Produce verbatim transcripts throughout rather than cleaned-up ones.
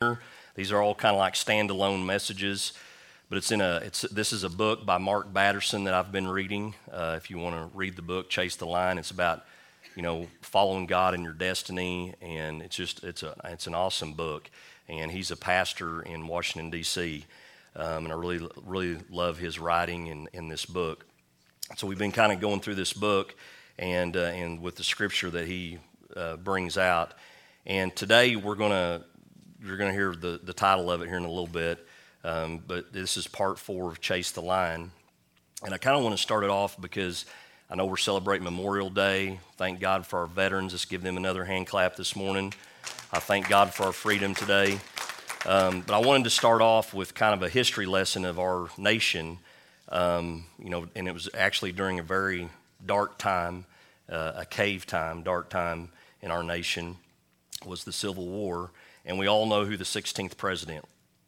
These are all kind of like standalone messages, but it's in a. It's this is a book by Mark Batterson that I've been reading. Uh, if you want to read the book, Chase the Line. It's about, you know, following God in your destiny, and it's just it's a it's an awesome book. And he's a pastor in Washington D C, um, and I really really love his writing in in this book. So we've been kind of going through this book, and uh, and with the scripture that he uh, brings out, and today we're gonna. You're going to hear the, the title of it here in a little bit, um, but this is part four of Chase the Line. And I kind of want to start it off because I know we're celebrating Memorial Day. Thank God for our veterans. Let's give them another hand clap this morning. I thank God for our freedom today. Um, but I wanted to start off with kind of a history lesson of our nation, um, you know, and it was actually during a very dark time, uh, a cave time, dark time in our nation was the Civil War. And we all know who the sixteenth president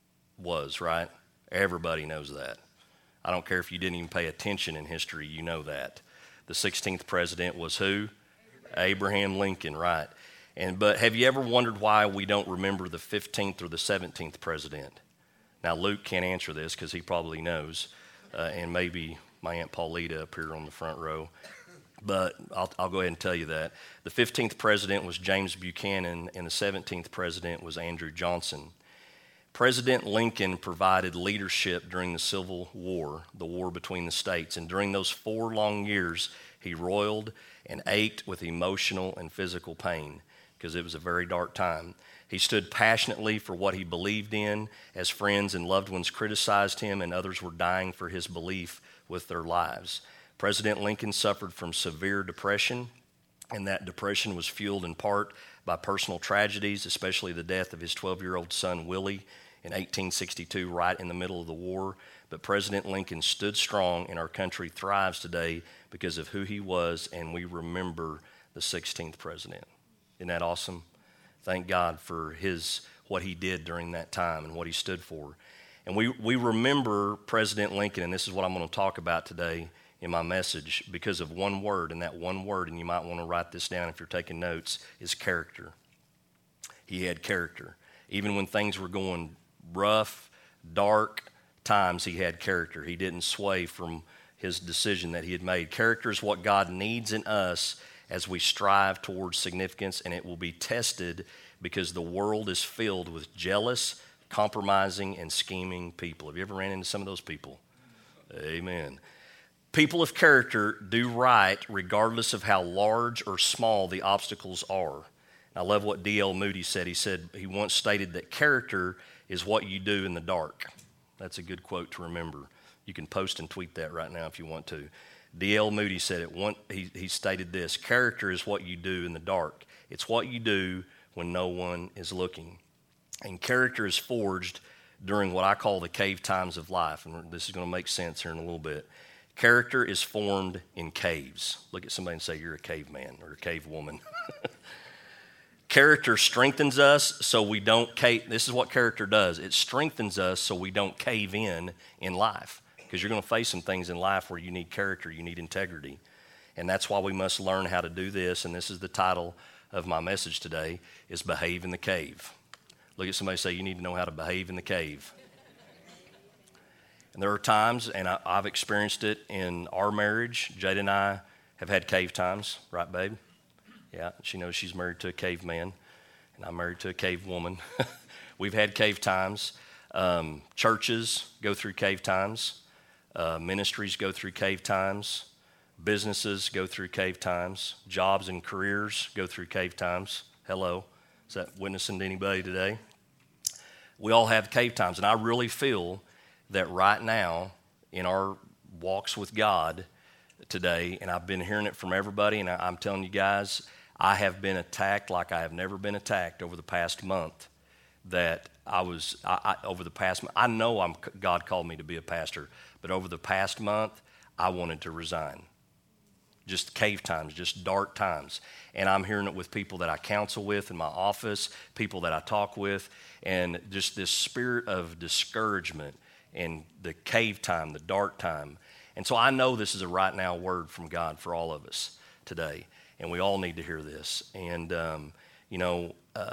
was, right? Everybody knows that. I don't care if you didn't even pay attention in history, you know that. The sixteenth president was who? Abraham, Abraham Lincoln, right. And but have you ever wondered why we don't remember the fifteenth or the seventeenth president? Now, Luke can't answer this because he probably knows, uh, and maybe my Aunt Paulita up here on the front row. But I'll, I'll go ahead and tell you that. The fifteenth president was James Buchanan, and the seventeenth president was Andrew Johnson. President Lincoln provided leadership during the Civil War, the war between the states. And during those four long years, he roiled and ached with emotional and physical pain because it was a very dark time. He stood passionately for what he believed in as friends and loved ones criticized him and others were dying for his belief with their lives. President Lincoln suffered from severe depression, and that depression was fueled in part by personal tragedies, especially the death of his twelve-year-old son, Willie, in eighteen sixty-two, right in the middle of the war. But President Lincoln stood strong, and our country thrives today because of who he was, and we remember the sixteenth president. Isn't that awesome? Thank God for his what he did during that time and what he stood for. And we, we remember President Lincoln, and this is what I'm going to talk about today in my message, because of one word, and that one word, and you might want to write this down if you're taking notes, is character. He had character. Even when things were going rough, dark times, he had character. He didn't sway from his decision that he had made. Character is what God needs in us as we strive towards significance, and it will be tested because the world is filled with jealous, compromising, and scheming people. Have you ever ran into some of those people? Amen. People of character do right regardless of how large or small the obstacles are. I love what D L Moody said. He said, he once stated that character is what you do in the dark. That's a good quote to remember. You can post and tweet that right now if you want to. D L Moody said it. One, he, he stated this: character is what you do in the dark. It's what you do when no one is looking. And character is forged during what I call the cave times of life. And this is going to make sense here in a little bit. Character is formed in caves. Look at somebody and say, you're a caveman or a cave woman. Character strengthens us so we don't cave. This is what character does. It strengthens us so we don't cave in in life. Because you're going to face some things in life where you need character, you need integrity. And that's why we must learn how to do this. And this is the title of my message today, is Behave in the Cave. Look at somebody and say, you need to know how to behave in the cave. And there are times, and I, I've experienced it in our marriage. Jada and I have had cave times, right, babe? Yeah, she knows she's married to a caveman, and I'm married to a cave woman. We've had cave times. Um, churches go through cave times. Uh, ministries go through cave times. Businesses go through cave times. Jobs and careers go through cave times. Hello. Is that witnessing to anybody today? We all have cave times, and I really feel that right now in our walks with God today, and I've been hearing it from everybody, and I'm telling you guys, I have been attacked like I have never been attacked over the past month. That I was I, I, over the past month. I know I'm God called me to be a pastor, but over the past month, I wanted to resign. Just cave times, just dark times. And I'm hearing it with people that I counsel with in my office, people that I talk with, and just this spirit of discouragement and the cave time, the dark time. And so I know this is a right now word from God for all of us today, and we all need to hear this. And, um, you know, uh,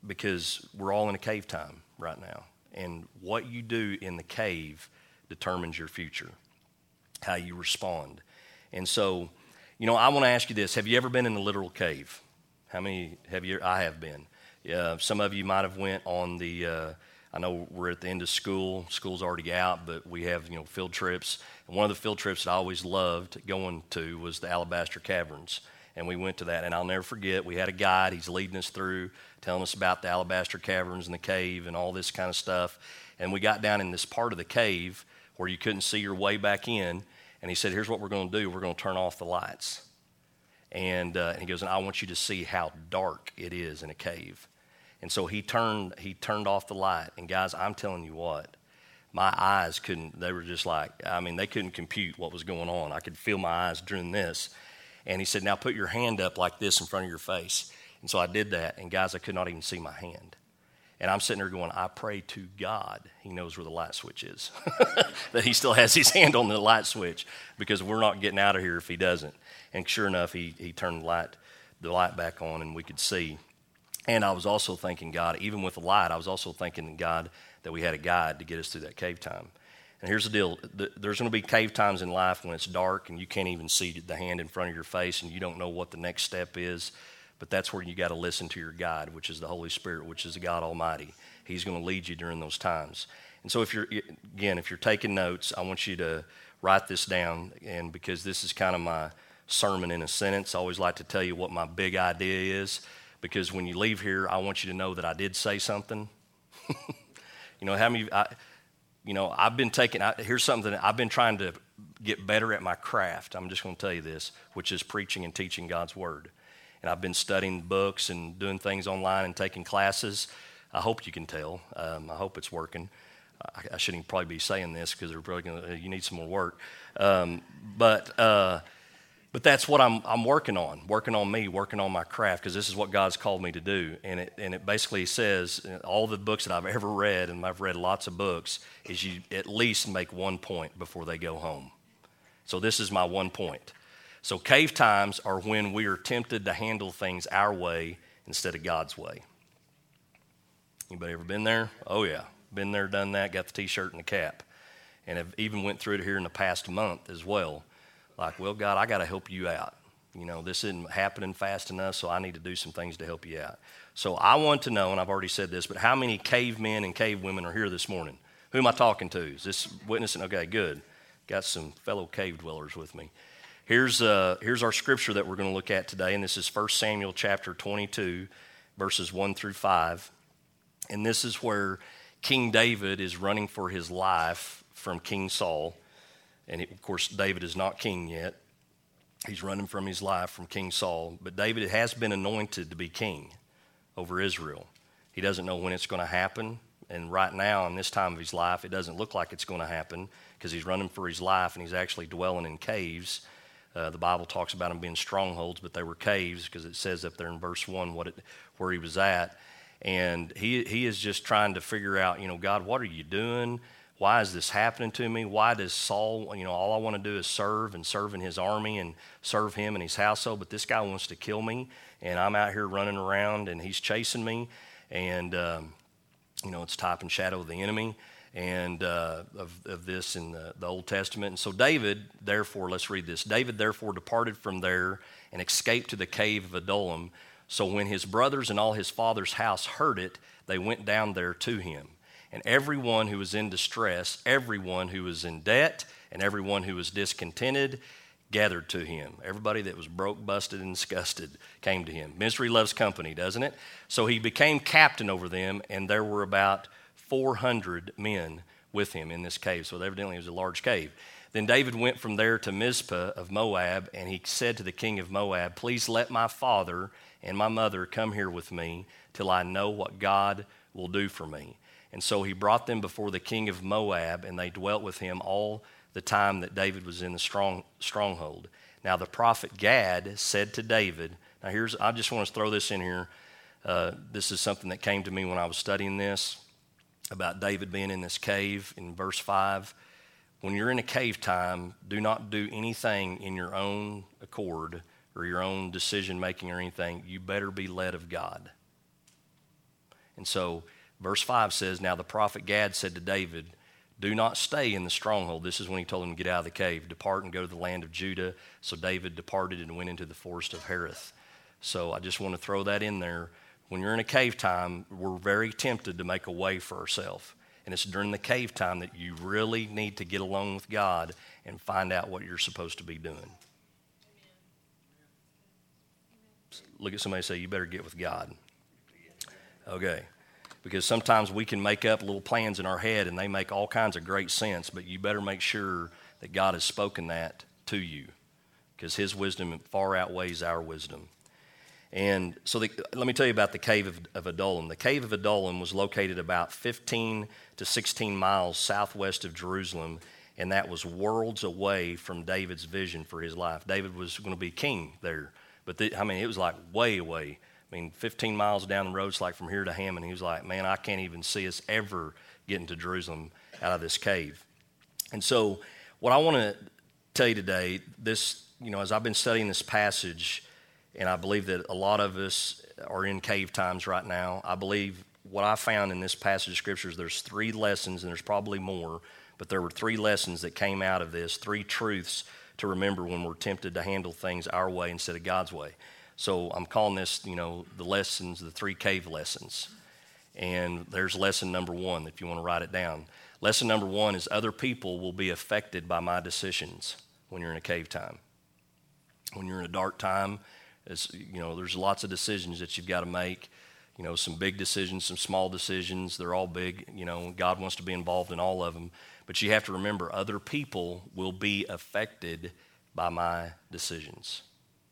because we're all in a cave time right now. And what you do in the cave determines your future, how you respond. And so, you know, I want to ask you this. Have you ever been in a literal cave? How many have you? I have been. Yeah, some of you might have went on the, uh, I know we're at the end of school. School's already out, but we have, you know, field trips. And one of the field trips that I always loved going to was the Alabaster Caverns. And we went to that. And I'll never forget, we had a guide. He's leading us through, telling us about the Alabaster Caverns and the cave and all this kind of stuff. And we got down in this part of the cave where you couldn't see your way back in. And he said, here's what we're going to do. We're going to turn off the lights. And, uh, and he goes, and I want you to see how dark it is in a cave. And so he turned he turned off the light. And guys, I'm telling you what, my eyes couldn't, they were just like, I mean, they couldn't compute what was going on. I could feel my eyes doing this. And he said, now put your hand up like this in front of your face. And so I did that. And guys, I could not even see my hand. And I'm sitting there going, I pray to God he knows where the light switch is. That he still has his hand on the light switch, because we're not getting out of here if he doesn't. And sure enough, he, he turned the light, the light back on and we could see. And I was also thanking God, even with the light, I was also thanking God that we had a guide to get us through that cave time. And here's the deal. There's going to be cave times in life when it's dark and you can't even see the hand in front of your face and you don't know what the next step is. But that's where you got to listen to your guide, which is the Holy Spirit, which is the God Almighty. He's going to lead you during those times. And so if you're, again, if you're taking notes, I want you to write this down. And because this is kind of my sermon in a sentence, I always like to tell you what my big idea is. Because when you leave here, I want you to know that I did say something. You know, how many, I, you know, I've been taking, I, here's something, I've been trying to get better at my craft. I'm just going to tell you this, which is preaching and teaching God's Word. And I've been studying books and doing things online and taking classes. I hope you can tell. Um, I hope it's working. I, I shouldn't probably be saying this because they're probably going to, you need some more work. Um, but, uh, But that's what I'm I'm working on, working on me, working on my craft, because this is what God's called me to do. And it and it basically says, all the books that I've ever read, and I've read lots of books, is you at least make one point before they go home. So this is my one point. So cave times are when we are tempted to handle things our way instead of God's way. Anybody ever been there? Oh yeah, been there, done that, got the T-shirt and the cap. And have even went through it here in the past month as well. Like, well, God, I got to help you out. You know, this isn't happening fast enough, so I need to do some things to help you out. So I want to know, and I've already said this, but how many cavemen and cave women are here this morning? Who am I talking to? Is this witnessing? Okay, good. Got some fellow cave dwellers with me. Here's uh, here's our scripture that we're going to look at today, and this is First Samuel chapter twenty-two, verses one through five. And this is where King David is running for his life from King Saul. And he, of course, David is not king yet. He's running from his life from King Saul. But David has been anointed to be king over Israel. He doesn't know when it's going to happen. And right now, in this time of his life, it doesn't look like it's going to happen because he's running for his life and he's actually dwelling in caves. Uh, the Bible talks about them being strongholds, but they were caves because it says up there in verse one what it, where he was at. And he he is just trying to figure out, you know, God, what are you doing? Why is this happening to me? Why does Saul, you know, all I want to do is serve and serve in his army and serve him in his household, but this guy wants to kill me, and I'm out here running around, and he's chasing me, and, um, you know, it's type and shadow of the enemy and uh, of, of this in the, the Old Testament. And so David, therefore, let's read this. David, therefore, departed from there and escaped to the cave of Adullam. So when his brothers and all his father's house heard it, they went down there to him. And everyone who was in distress, everyone who was in debt, and everyone who was discontented gathered to him. Everybody that was broke, busted, and disgusted came to him. Misery loves company, doesn't it? So he became captain over them, and there were about four hundred men with him in this cave. So evidently it was a large cave. Then David went from there to Mizpah of Moab, and he said to the king of Moab, please let my father and my mother come here with me till I know what God will do for me. And so he brought them before the king of Moab, and they dwelt with him all the time that David was in the strong stronghold. Now the prophet Gad said to David, now here's, I just want to throw this in here. Uh, this is something that came to me when I was studying this about David being in this cave in verse five. When you're in a cave time, do not do anything in your own accord or your own decision making or anything. You better be led of God. And so verse five says, now the prophet Gad said to David, do not stay in the stronghold. This is when he told him to get out of the cave. Depart and go to the land of Judah. So David departed and went into the forest of Hereth. So I just want to throw that in there. When you're in a cave time, we're very tempted to make a way for ourselves. And it's during the cave time that you really need to get along with God and find out what you're supposed to be doing. Amen. Look at somebody and say, you better get with God. Okay. Because sometimes we can make up little plans in our head and they make all kinds of great sense, but you better make sure that God has spoken that to you, because his wisdom far outweighs our wisdom. And so the, let me tell you about the cave of, of Adullam. The cave of Adullam was located about fifteen to sixteen miles southwest of Jerusalem, and that was worlds away from David's vision for his life. David was going to be king there, but the, I mean, it was like way away. I mean, fifteen miles down the road, it's like from here to Hammond. He was like, man, I can't even see us ever getting to Jerusalem out of this cave. And so what I want to tell you today, this, you know, as I've been studying this passage, and I believe that a lot of us are in cave times right now, I believe what I found in this passage of scriptures, there's three lessons, and there's probably more, but there were three lessons that came out of this, three truths to remember when we're tempted to handle things our way instead of God's way. So I'm calling this, you know, the lessons, the three cave lessons. And there's lesson number one, if you want to write it down. Lesson number one is other people will be affected by my decisions when you're in a cave time. When you're in a dark time, it's, you know, there's lots of decisions that you've got to make. You know, some big decisions, some small decisions. They're all big. You know, God wants to be involved in all of them. But you have to remember, other people will be affected by my decisions.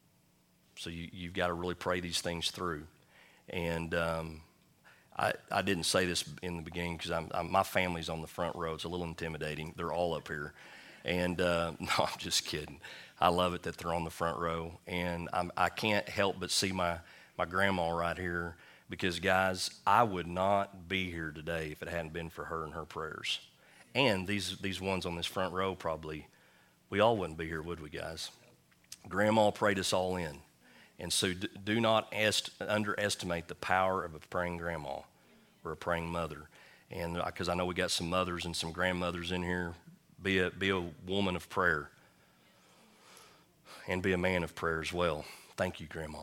So you, you've got to really pray these things through. And um, I, I didn't say this in the beginning because I'm, I'm, my family's on the front row. It's a little intimidating. They're all up here. And uh, no, I'm just kidding. I love it that they're on the front row. And I'm, I can't help but see my, my grandma right here because, guys, I would not be here today if it hadn't been for her and her prayers. And these, these ones on this front row probably, we all wouldn't be here, would we, guys? Grandma prayed us all in. And so do not est- underestimate the power of a praying grandma or a praying mother. And because I know we got some mothers and some grandmothers in here, be a, be a woman of prayer and be a man of prayer as well. Thank you, Grandma.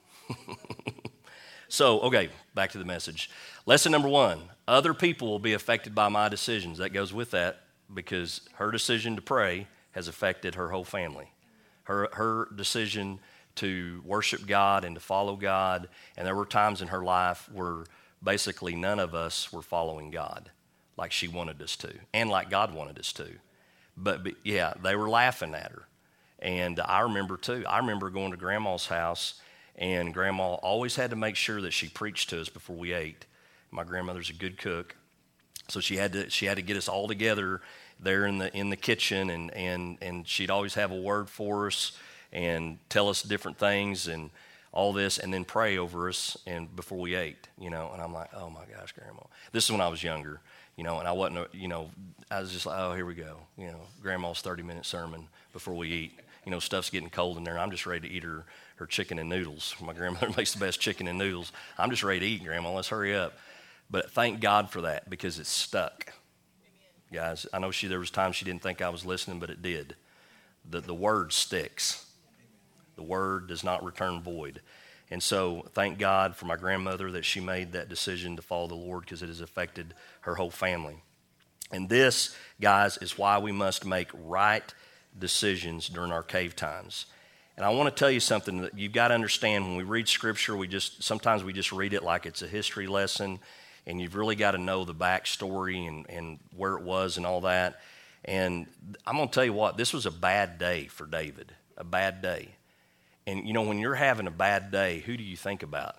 So, okay, back to the message. Lesson number one, other people will be affected by my decisions. That goes with that because her decision to pray has affected her whole family. Her, her decision to worship God and to follow God. And there were times in her life where basically none of us were following God like she wanted us to and like God wanted us to. But, but yeah, they were laughing at her. And I remember too, I remember going to Grandma's house, and Grandma always had to make sure that she preached to us before we ate. My grandmother's a good cook. So she had to she had to get us all together there in the in the kitchen, and, and, and she'd always have a word for us and tell us different things and all this, and then pray over us and before we ate, you know. And I'm like, oh my gosh, Grandma. This is when I was younger, you know, and I wasn't, you know, I was just like, oh, here we go. You know, Grandma's thirty-minute sermon before we eat. You know, stuff's getting cold in there. I'm just ready to eat her, her chicken and noodles. My grandmother makes the best chicken and noodles. I'm just ready to eat, Grandma. Let's hurry up. But thank God for that because it's stuck. Amen. Guys, I know she there was times she didn't think I was listening, but it did. The, the word sticks. The word does not return void. And so thank God for my grandmother that she made that decision to follow the Lord because it has affected her whole family. And this, guys, is why we must make right decisions during our cave times. And I want to tell you something that you've got to understand. When we read Scripture, we just sometimes we just read it like it's a history lesson, and you've really got to know the backstory and, and where it was and all that. And I'm going to tell you what, this was a bad day for David, a bad day. And, you know, when you're having a bad day, who do you think about?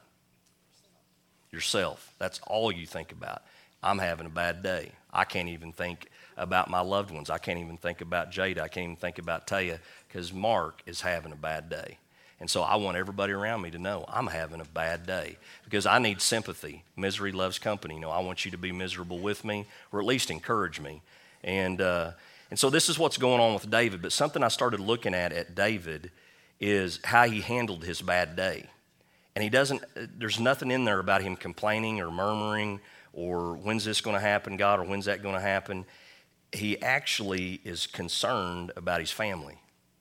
Yourself. That's all you think about. I'm having a bad day. I can't even think about my loved ones. I can't even think about Jada. I can't even think about Taya because Mark is having a bad day. And so I want everybody around me to know I'm having a bad day because I need sympathy. Misery loves company. You know, I want you to be miserable with me or at least encourage me. And, uh, and so this is what's going on with David. But something I started looking at at David is how he handled his bad day. And he doesn't, there's nothing in there about him complaining or murmuring or when's this going to happen, God, or when's that going to happen. He actually is concerned about his family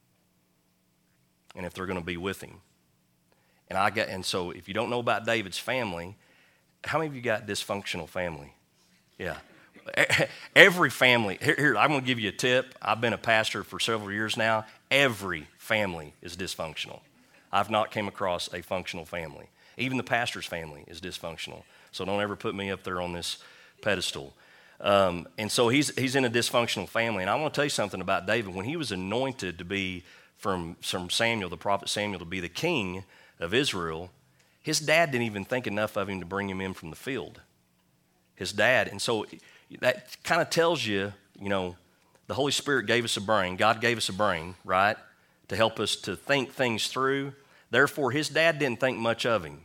and if they're going to be with him. And I got, and so if you don't know about David's family, how many of you got dysfunctional family? Yeah. Every family, here, here, I'm going to give you a tip. I've been a pastor for several years now. Every family is dysfunctional. I've not came across a functional family. Even the pastor's family is dysfunctional. So don't ever put me up there on this pedestal. Um, and so he's he's in a dysfunctional family. And I want to tell you something about David. When he was anointed to be from, from Samuel, the prophet Samuel, to be the king of Israel, his dad didn't even think enough of him to bring him in from the field. His dad. And so that kind of tells you, you know, the Holy Spirit gave us a brain. God gave us a brain, right, to help us to think things through. Therefore, his dad didn't think much of him,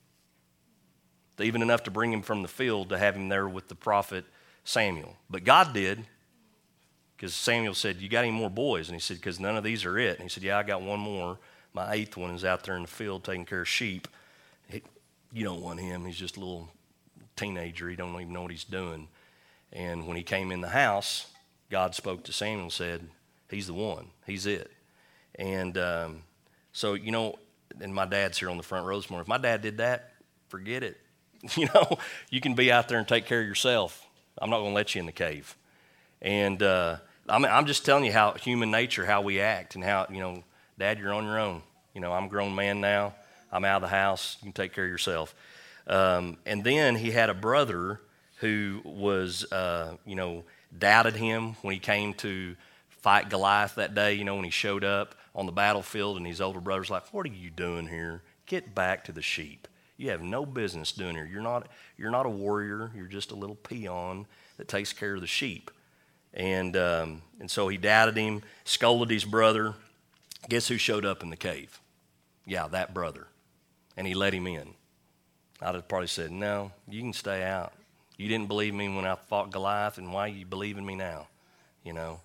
even enough to bring him from the field to have him there with the prophet Samuel. But God did, because Samuel said, you got any more boys? And he said, because none of these are it. And he said, yeah, I got one more. My eighth one is out there in the field taking care of sheep. He, you don't want him. He's just a little teenager. He don't even know what he's doing. And when he came in the house, God spoke to Samuel and said, he's the one. He's it. And um, so, you know, and my dad's here on the front row this morning. If my dad did that, forget it. You know, you can be out there and take care of yourself. I'm not going to let you in the cave. And uh, I mean, I'm just telling you how human nature, how we act, and how, you know, Dad, you're on your own. You know, I'm a grown man now. I'm out of the house. You can take care of yourself. Um, and then he had a brother who was, uh, you know, doubted him when he came to fight Goliath that day, you know, when he showed up on the battlefield, and his older brother's like, what are you doing here? Get back to the sheep. You have no business doing here. You're not, you're not a warrior. You're just a little peon that takes care of the sheep. And um, and so he doubted him, scolded his brother. Guess who showed up in the cave? Yeah, that brother. And he let him in. I'd have probably said, no, you can stay out. You didn't believe me when I fought Goliath, and why are you believing me now? You know.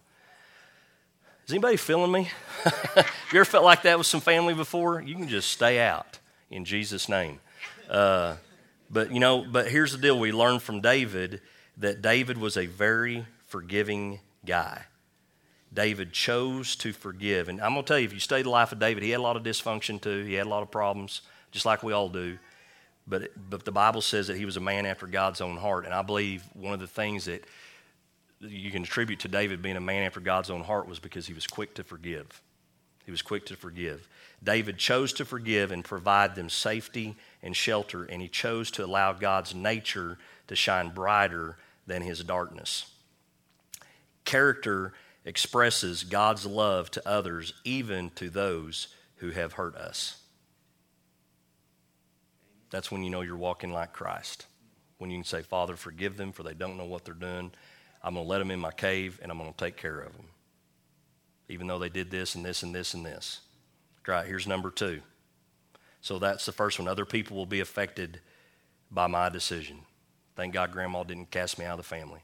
Is anybody feeling me? You ever felt like that with some family before? You can just stay out in Jesus' name. Uh, but, you know, but here's the deal. We learned from David that David was a very forgiving guy. David chose to forgive. And I'm going to tell you, if you study the life of David, he had a lot of dysfunction too. He had a lot of problems, just like we all do. But, but the Bible says that he was a man after God's own heart. And I believe one of the things that you can attribute to David being a man after God's own heart was because he was quick to forgive. He was quick to forgive. David chose to forgive and provide them safety and shelter, and he chose to allow God's nature to shine brighter than his darkness. Character expresses God's love to others, even to those who have hurt us. That's when you know you're walking like Christ. When you can say, Father, forgive them, for they don't know what they're doing. I'm going to let them in my cave, and I'm going to take care of them, even though they did this and this and this and this. Right, here's number two. So that's the first one. Other people will be affected by my decision. Thank God Grandma didn't cast me out of the family.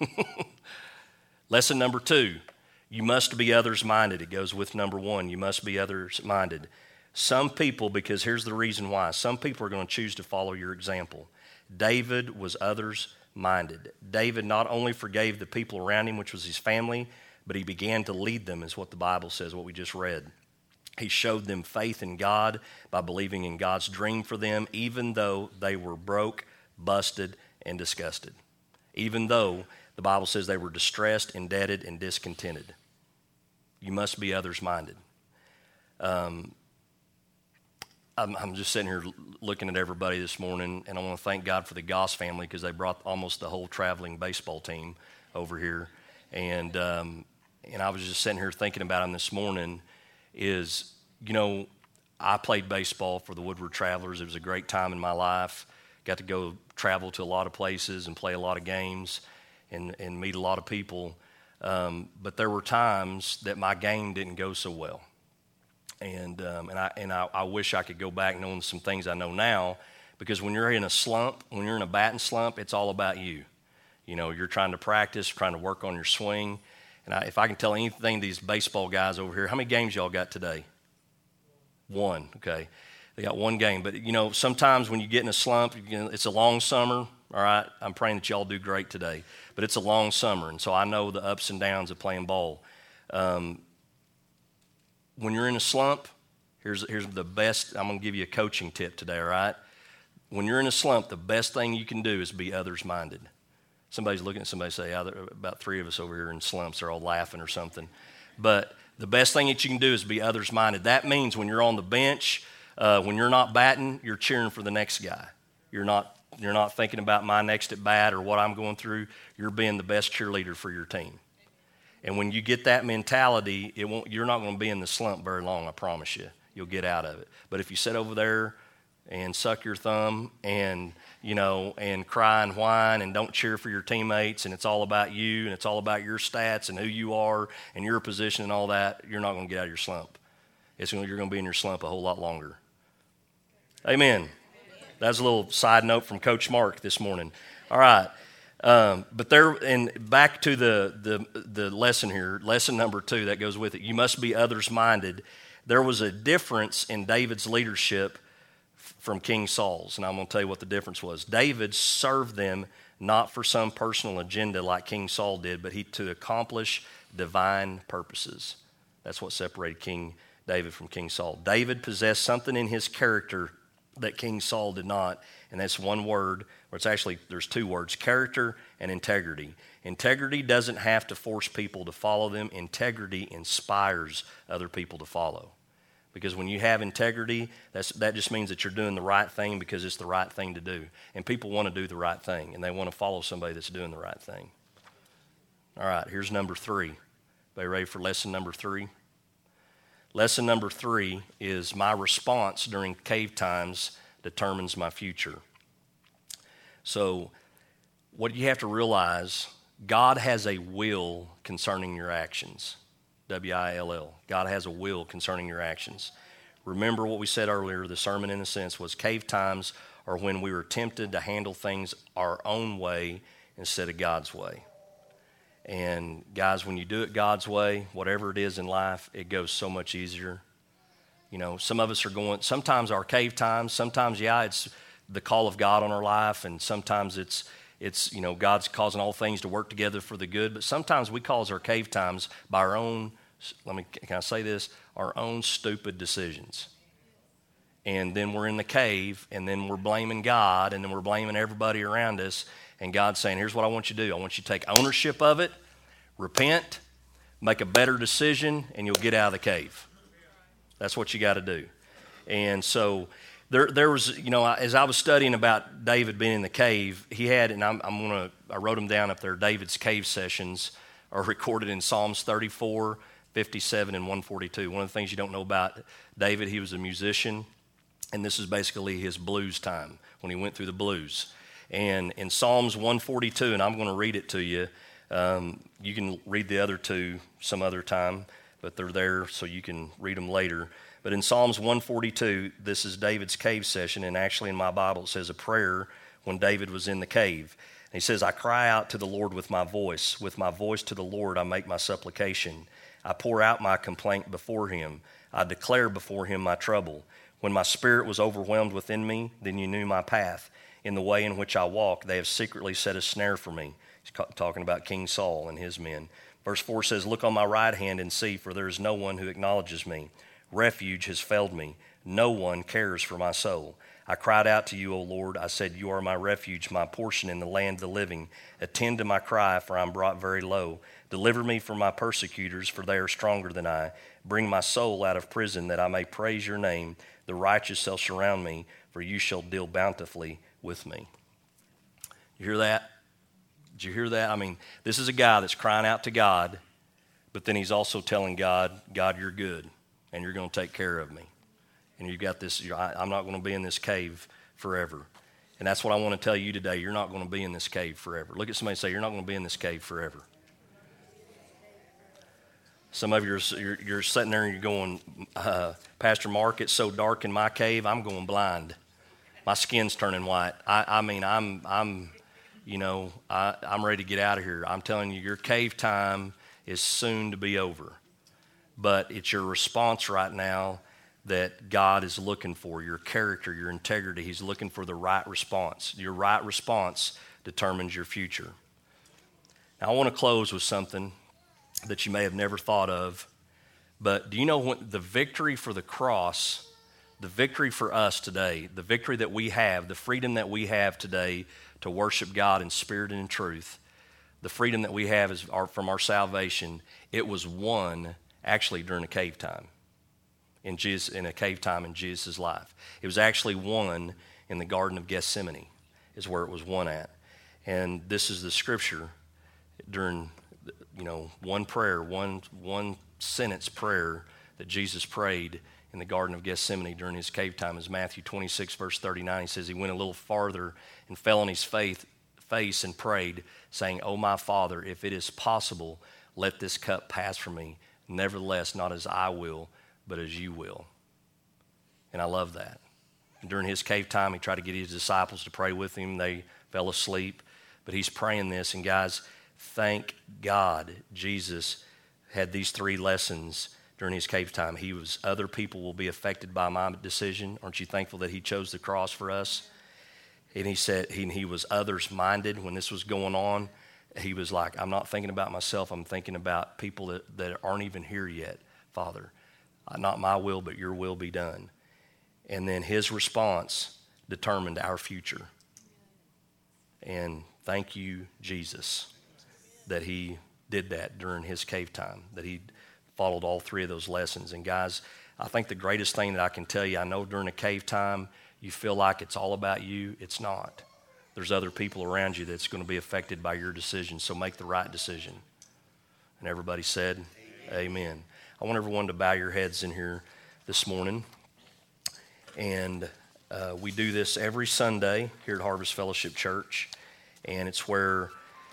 Lesson number two, you must be others-minded. It goes with number one, you must be others-minded. Some people, because here's the reason why, some people are going to choose to follow your example. David was others-minded. David not only forgave the people around him, which was his family, but he began to lead them, is what the Bible says, what we just read. He showed them faith in God by believing in God's dream for them, even though they were broke, busted, and disgusted. Even though the Bible says they were distressed, indebted, and discontented. You must be others-minded. Um, I'm, I'm just sitting here looking at everybody this morning, and I want to thank God for the Goss family because they brought almost the whole traveling baseball team over here. And um, and I was just sitting here thinking about them this morning is, you know, I played baseball for the Woodward Travelers. It was a great time in my life. Got to go travel to a lot of places and play a lot of games and, and meet a lot of people. Um, but there were times that my game didn't go so well. And um, and I and I, I wish I could go back knowing some things I know now, because when you're in a slump, when you're in a batting slump, it's all about you. You know, you're trying to practice, trying to work on your swing. And I, if I can tell anything, these baseball guys over here, how many games y'all got today? One, okay. They got one game. But, you know, sometimes when you get in a slump, you know, it's a long summer, all right? I'm praying that y'all do great today. But it's a long summer, and so I know the ups and downs of playing ball. Um, when you're in a slump, here's, here's the best. I'm going to give you a coaching tip today, all right? When you're in a slump, the best thing you can do is be others-minded. Somebody's looking at somebody say, oh, about three of us over here in slumps, they're all laughing or something. But the best thing that you can do is be others-minded. That means when you're on the bench, uh, when you're not batting, you're cheering for the next guy. You're not you're not thinking about my next at bat or what I'm going through. You're being the best cheerleader for your team. And when you get that mentality, it won't. You're not going to be in the slump very long, I promise you. You'll get out of it. But if you sit over there and suck your thumb and, you know, and cry and whine and don't cheer for your teammates and it's all about you and it's all about your stats and who you are and your position and all that, you're not going to get out of your slump. It's going, you're going to be in your slump a whole lot longer. Amen. That's a little side note from Coach Mark this morning. All right. Um, but there, and back to the, the, the lesson here, lesson number two that goes with it. You must be others-minded. There was a difference in David's leadership from King Saul's, and I'm going to tell you what the difference was. David served them not for some personal agenda like King Saul did, but he to accomplish divine purposes. That's what separated King David from King Saul. David possessed something in his character that King Saul did not, and that's one word, or it's actually, there's two words, character and integrity. Integrity doesn't have to force people to follow them. Integrity inspires other people to follow. Because when you have integrity, that's, that just means that you're doing the right thing because it's the right thing to do. And people want to do the right thing, and they want to follow somebody that's doing the right thing. All right, here's number three. Everybody ready for lesson number three? Lesson number three is my response during cave times determines my future. So what you have to realize, God has a will concerning your actions. W I L L. God has a will concerning your actions. Remember what we said earlier, the sermon in a sense was cave times are when we were tempted to handle things our own way instead of God's way. And guys, when you do it God's way, whatever it is in life, it goes so much easier. You know, some of us are going, sometimes our cave times, sometimes, yeah, it's the call of God on our life, and sometimes it's, it's you know, God's causing all things to work together for the good, but sometimes we cause our cave times by our own, let me, can I say this, our own stupid decisions. And then we're in the cave, and then we're blaming God, and then we're blaming everybody around us, and God's saying, here's what I want you to do. I want you to take ownership of it, repent, make a better decision, and you'll get out of the cave. That's what you got to do. And so there, there was, you know, as I was studying about David being in the cave, he had, and I'm, I'm going to, I wrote them down up there, David's cave sessions are recorded in Psalms thirty-four, fifty-seven, and one forty-two. One of the things you don't know about David, he was a musician, and this is basically his blues time when he went through the blues. And in Psalms one forty-two, and I'm going to read it to you. Um, you can read the other two some other time, but they're there so you can read them later. But in Psalms one forty-two, this is David's cave session, and actually in my Bible it says a prayer when David was in the cave. And he says, I cry out to the Lord with my voice. With my voice to the Lord I make my supplication. I pour out my complaint before him. I declare before him my trouble. When my spirit was overwhelmed within me, then you knew my path. In the way in which I walk, they have secretly set a snare for me. He's talking about King Saul and his men. Verse four says, look on my right hand and see, for there is no one who acknowledges me. Refuge has failed me. No one cares for my soul. I cried out to you, O Lord. I said, you are my refuge, my portion in the land of the living. Attend to my cry, for I am brought very low. Deliver me from my persecutors, for they are stronger than I. Bring my soul out of prison, that I may praise your name. The righteous shall surround me, for you shall deal bountifully with me. You hear that? Did you hear that? I mean, this is a guy that's crying out to God, but then he's also telling God, God, you're good, and you're going to take care of me. And you've got this, I'm not going to be in this cave forever. And that's what I want to tell you today. You're not going to be in this cave forever. Look at somebody and say, you're not going to be in this cave forever. Some of you are you're, you're sitting there and you're going, uh, Pastor Mark, it's so dark in my cave, I'm going blind. My skin's turning white. I, I mean, I'm, I'm, you know, I, I'm ready to get out of here. I'm telling you, your cave time is soon to be over. But it's your response right now that God is looking for, your character, your integrity. He's looking for the right response. Your right response determines your future. Now, I want to close with something that you may have never thought of, but do you know when the victory for the cross, the victory for us today, the victory that we have, the freedom that we have today to worship God in spirit and in truth, the freedom that we have is our, from our salvation, it was won actually during a cave time. In, Jesus, in a cave time in Jesus' life. It was actually won in the Garden of Gethsemane is where it was won at. And this is the scripture during, you know, one prayer, one, one sentence prayer that Jesus prayed in the Garden of Gethsemane during his cave time is Matthew twenty-six, verse thirty-nine. He says he went a little farther and fell on his faith, face and prayed, saying, "O my Father, if it is possible, let this cup pass from me. Nevertheless, not as I will, but as you will." And I love that. And during his cave time, he tried to get his disciples to pray with him. They fell asleep. But he's praying this. And guys, thank God Jesus had these three lessons during his cave time. He was, other people will be affected by my decision. Aren't you thankful that he chose the cross for us? And he said he, he was others-minded when this was going on. He was like, I'm not thinking about myself. I'm thinking about people that, that aren't even here yet, Father. Not my will, but your will be done. And then his response determined our future. And thank you, Jesus, that he did that during his cave time, that he followed all three of those lessons. And guys, I think the greatest thing that I can tell you, I know during a cave time, you feel like it's all about you. It's not. There's other people around you that's going to be affected by your decision, so make the right decision. And everybody said, amen. Amen. I want everyone to bow your heads in here this morning. And uh, we do this every Sunday here at Harvest Fellowship Church. And it's where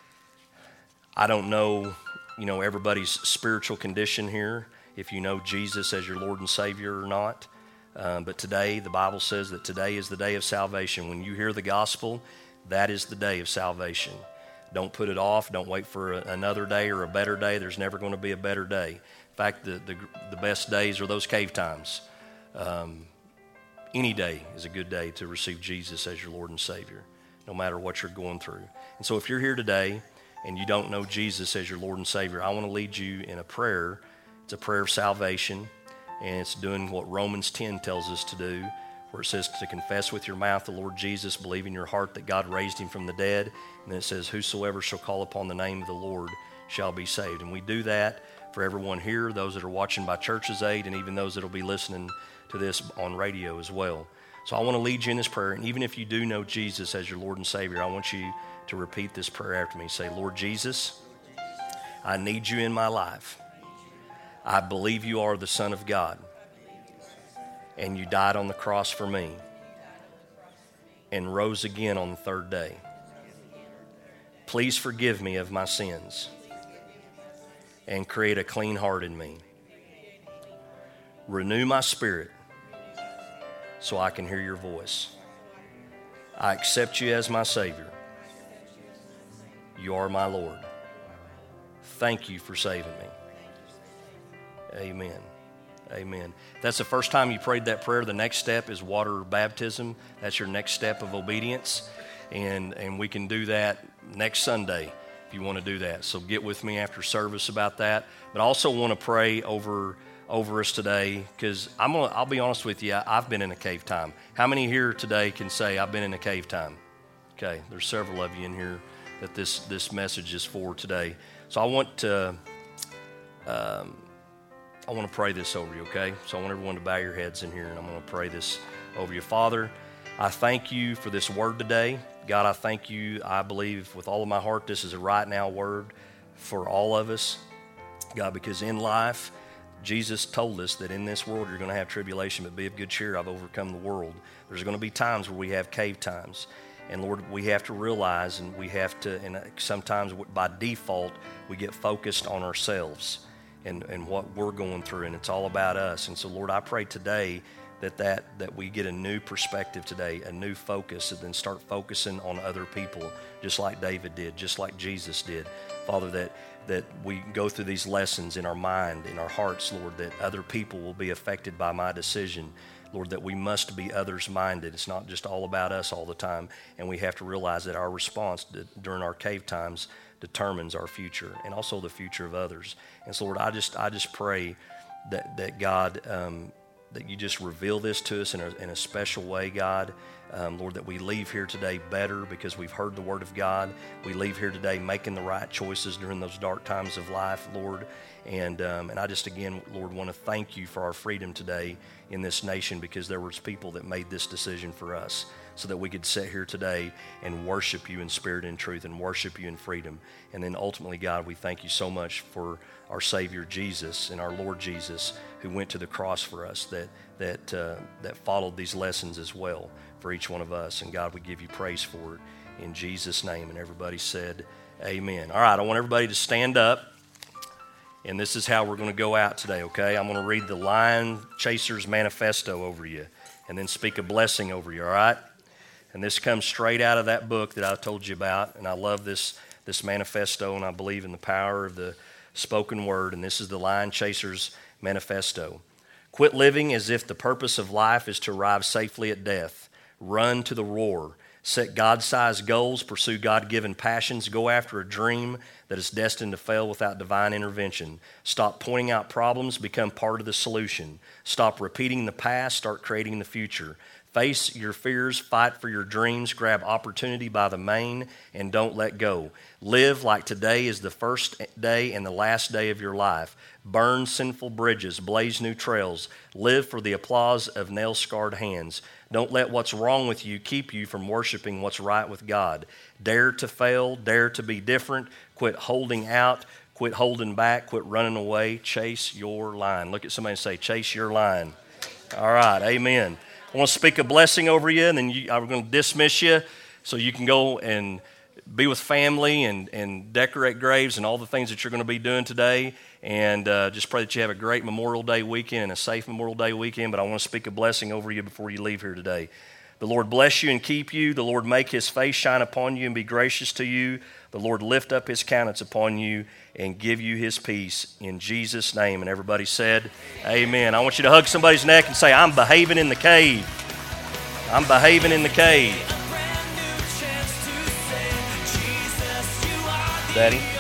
I don't know, you know, everybody's spiritual condition here, if you know Jesus as your Lord and Savior or not. Um, but today, the Bible says that today is the day of salvation. When you hear the gospel, that is the day of salvation. Don't put it off. Don't wait for a, another day or a better day. There's never going to be a better day. In fact, the, the, the best days are those cave times. Um, any day is a good day to receive Jesus as your Lord and Savior, no matter what you're going through. And so if you're here today and you don't know Jesus as your Lord and Savior, I want to lead you in a prayer. It's a prayer of salvation, and it's doing what Romans ten tells us to do, where it says to confess with your mouth the Lord Jesus, believe in your heart that God raised him from the dead, and then it says, whosoever shall call upon the name of the Lord shall be saved. And we do that for everyone here, those that are watching by Church's Aid, and even those that will be listening to this on radio as well. So I want to lead you in this prayer, and even if you do know Jesus as your Lord and Savior, I want you to repeat this prayer after me. Say, Lord Jesus, I need you in my life. I believe you are the Son of God, and you died on the cross for me and rose again on the third day. Please forgive me of my sins and create a clean heart in me. Renew my spirit so I can hear your voice. I accept you as my Savior. You are my Lord. Thank you for saving me. Amen. Amen. If that's the first time you prayed that prayer, the next step is water baptism. That's your next step of obedience. And, and we can do that next Sunday if you want to do that. So get with me after service about that. But I also want to pray over over us today, because I'm gonna, I'll be honest with you, I've been in a cave time. How many here today can say, I've been in a cave time? Okay, there's several of you in here that this, this message is for today. So I want to, um, I want to pray this over you, okay? So I want everyone to bow your heads in here, and I'm going to pray this over you. Father, I thank you for this word today. God, I thank you. I believe with all of my heart this is a right now word for all of us. God, because in life, Jesus told us that in this world you're going to have tribulation, but be of good cheer. I've overcome the world. There's going to be times where we have cave times. And Lord, we have to realize, and we have to, and sometimes by default, we get focused on ourselves and, and what we're going through, and it's all about us. And so, Lord, I pray today that, that that we get a new perspective today, a new focus, and then start focusing on other people, just like David did, just like Jesus did. Father, that that we go through these lessons in our mind, in our hearts, Lord, that other people will be affected by my decision. Lord, that we must be others-minded. It's not just all about us all the time, and we have to realize that our response to, during our cave times determines our future and also the future of others. And so, Lord, I just I just pray that that God, um, that you just reveal this to us in a, in a special way, God. Um, Lord, that we leave here today better because we've heard the Word of God. We leave here today making the right choices during those dark times of life, Lord. And um, and I just, again, Lord, want to thank you for our freedom today in this nation, because there was people that made this decision for us so that we could sit here today and worship you in spirit and truth and worship you in freedom. And then ultimately, God, we thank you so much for our Savior Jesus and our Lord Jesus, who went to the cross for us, that that uh, that followed these lessons as well for each one of us. And God, we give you praise for it in Jesus' name. And everybody said amen. All right, I want everybody to stand up. And this is how we're going to go out today, okay? I'm going to read the Lion Chasers Manifesto over you and then speak a blessing over you, all right? And this comes straight out of that book that I told you about. And I love this, this manifesto, and I believe in the power of the spoken word. And this is the Lion Chasers Manifesto. Quit living as if the purpose of life is to arrive safely at death. Run to the roar. Set God-sized goals, pursue God-given passions, go after a dream that is destined to fail without divine intervention. Stop pointing out problems, become part of the solution. Stop repeating the past, start creating the future. Face your fears, fight for your dreams, grab opportunity by the mane, and don't let go. Live like today is the first day and the last day of your life. Burn sinful bridges, blaze new trails. Live for the applause of nail-scarred hands. Don't let what's wrong with you keep you from worshiping what's right with God. Dare to fail, dare to be different. Quit holding out, quit holding back, quit running away. Chase your line. Look at somebody and say, chase your line. All right, amen. I want to speak a blessing over you, and then you, I'm going to dismiss you so you can go and be with family and, and decorate graves and all the things that you're going to be doing today. And uh, just pray that you have a great Memorial Day weekend and a safe Memorial Day weekend. But I want to speak a blessing over you before you leave here today. The Lord bless you and keep you. The Lord make his face shine upon you and be gracious to you. The Lord lift up his countenance upon you and give you his peace in Jesus' name. And everybody said, amen. I want you to hug somebody's neck and say, I'm behaving in the cave. I'm behaving in the cave. Daddy.